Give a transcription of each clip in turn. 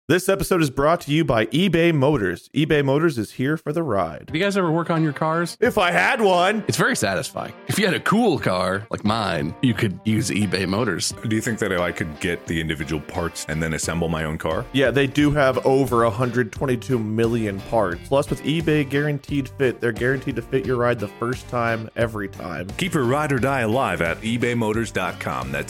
This episode is brought to you by eBay Motors. eBay Motors is here for the ride. Do you guys ever work on your cars? If I had one. It's very satisfying. If you had a cool car like mine, you could use eBay Motors. Do you think that I could get the individual parts and then assemble my own car? Yeah, they do have over 122 million parts. Plus, with eBay Guaranteed Fit, they're guaranteed to fit your ride the first time, every time. Keep your ride or die alive at ebaymotors.com. That's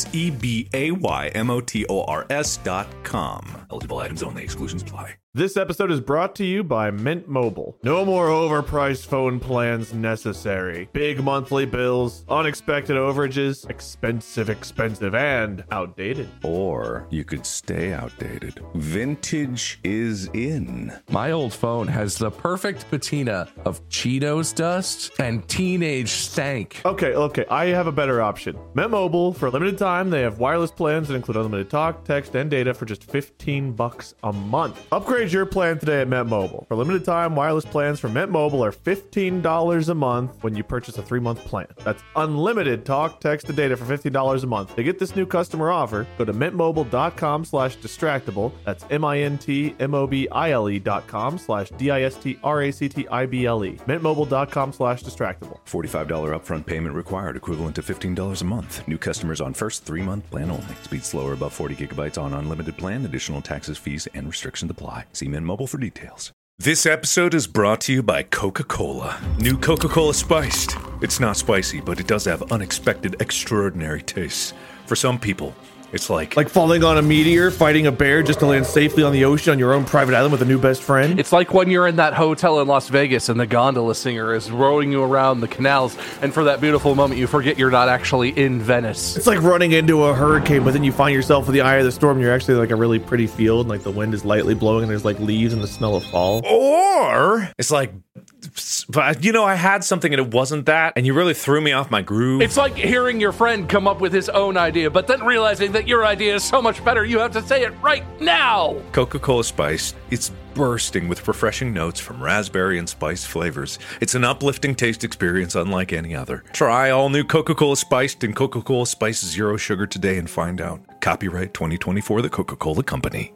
ebaymotors.com. Eligible items only. Exclusions apply. This episode is brought to you by Mint Mobile. No more overpriced phone plans necessary. Big monthly bills, unexpected overages, expensive, and outdated. Or you could stay outdated. Vintage is in. My old phone has the perfect patina of Cheetos dust and teenage stank. Okay, I have a better option. Mint Mobile, for a limited time, they have wireless plans that include unlimited talk, text, and data for just $15 a month. Upgrade your plan today at Mint Mobile. For limited time, wireless plans from Mint Mobile are $15 a month when you purchase a 3-month plan. That's unlimited talk, text, and data for $15 a month. To get this new customer offer, go to mintmobile.com/distractible. That's mintmobile.com/distractible. mintmobile.com/distractible. $45 upfront payment required, equivalent to $15 a month. New customers on first 3-month plan only. Speed slower above 40 gigabytes on unlimited plan. Additional taxes, fees, and restrictions apply. See Mint Mobile for details. This episode is brought to you by Coca-Cola. New Coca-Cola Spiced. It's not spicy, but it does have unexpected, extraordinary tastes. For some people, it's like falling on a meteor, fighting a bear just to land safely on the ocean on your own private island with a new best friend. It's like when you're in that hotel in Las Vegas and the gondola singer is rowing you around the canals, and for that beautiful moment, you forget you're not actually in Venice. It's like running into a hurricane, but then you find yourself in the eye of the storm. And you're actually like a really pretty field, and like the wind is lightly blowing, and there's like leaves and the smell of fall. Or it's like, I had something and it wasn't that, and you really threw me off my groove. It's like hearing your friend come up with his own idea, but then realizing that your idea is so much better, you have to say it right now. Coca-Cola Spiced. It's bursting with refreshing notes from raspberry and spice flavors. It's an uplifting taste experience unlike any other. Try all new Coca-Cola Spiced and Coca-Cola Spiced Zero Sugar today and find out. Copyright 2024, The Coca-Cola Company.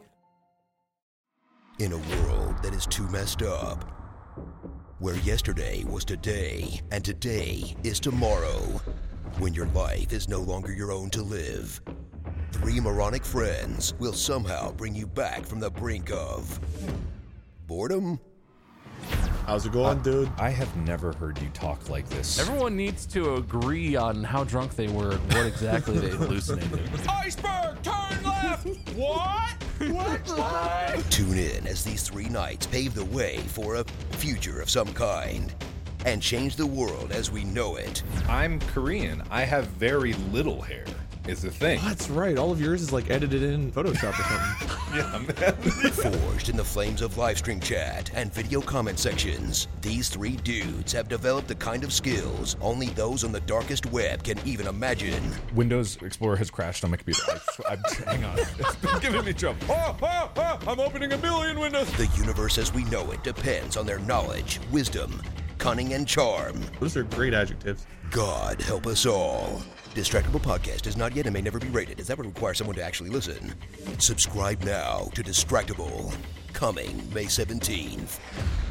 In a world that is too messed up, where yesterday was today, and today is tomorrow, when your life is no longer your own to live, 3 moronic friends will somehow bring you back from the brink of boredom. How's it going, dude? I have never heard you talk like this. Everyone needs to agree on how drunk they were and what exactly they hallucinated. Iceberg, turn left! What? Tune in as these 3 nights pave the way for a future of some kind and change the world as we know it. I'm Korean. I have very little hair, is the thing. Oh, that's right. All of yours is like edited in Photoshop or something. Yeah, man. Forged in the flames of live stream chat and video comment sections, these 3 dudes have developed the kind of skills only those on the darkest web can even imagine. Windows Explorer has crashed on my computer. Hang on. It's been giving me trouble. I'm opening a million windows. The universe as we know it depends on their knowledge, wisdom, cunning, and charm. Those are great adjectives. God help us all. Distractible Podcast is not yet and may never be rated, as that would require someone to actually listen. Subscribe now to Distractible, coming May 17th.